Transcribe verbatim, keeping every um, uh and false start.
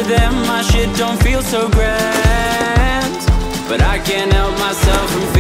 to them my shit don't feel so grand, but I can't help myself from